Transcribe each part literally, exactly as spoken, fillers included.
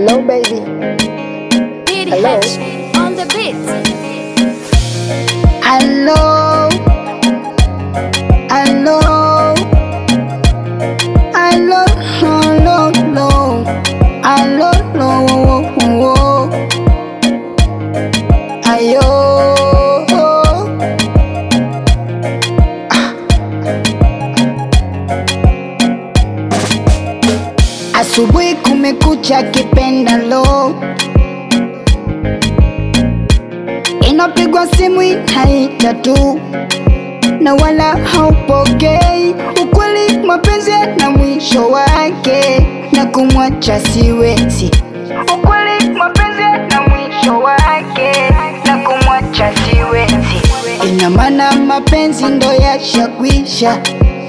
Hello, baby. Hello. On the beat. Hello. Hello. Hello. Hello. Hello. Hello. Hello. Ayo. Asubuhi kumekucha kipendalo, inapigwa simu inaita tu na wala haupokei. Ukweli mapenzi na mwisho wake, na kumwacha siwezi. Ukweli mapenzi na mwisho wake, na kumwacha siwezi. Ina maana mapenzi ndo yashakwisha,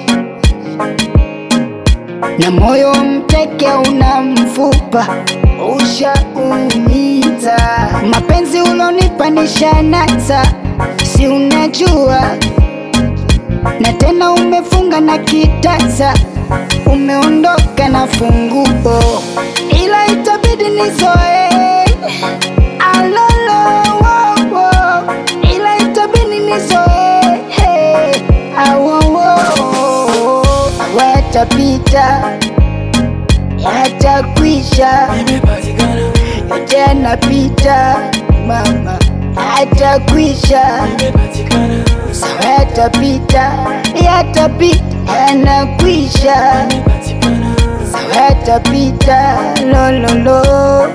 na moyo mteke una mfupa ushaumiza. Mapenzi ulonipa nishanasa, si unajua, na tena umefunga na kitasa, umeondoka na funguo, ila itabidi nizoe. Alolo, wo, wo. Ila itabidi nizoe. Hey, awo, wo. Yatapita, yatakwisha, yote yanapita mama, yatakwisha. Sawa, yatapita, yatapita, yanakwisha. Sawa, yatapita, lo lo lo.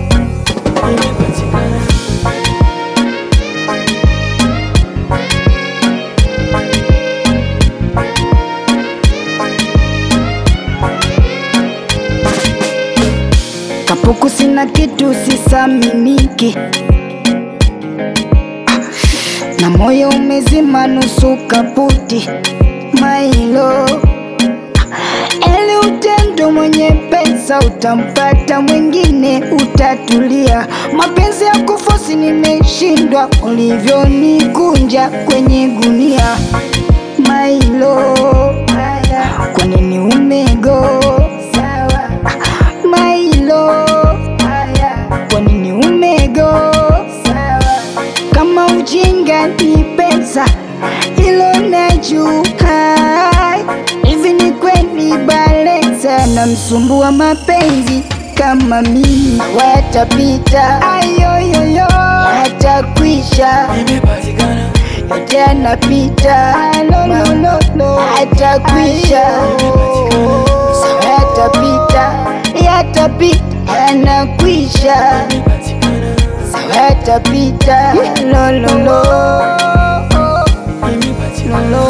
Kapuku sina kitu sisaminiki, na moyo umezima nusu kaputi. Mailo eli utendo, mwenye pesa utampata mwingine, utatulia. Mapenzi ya kufosi nimeshindwa, ulivyonikunja kwenye gunia. Mailo kwa nini umego? Mailo kwa nini umego? Kama ujinga ni pesa, ilo najua. Hivi ni kweli Balenza na msumbua mapenzi kama mimi? Yatapita, ayoyoyo, yatakwisha, yote yanapita, lololo, yatakwisha. Sawa, yatapita, yatapita, yanakwisha. Sawa, yatapita, lololo, lolo.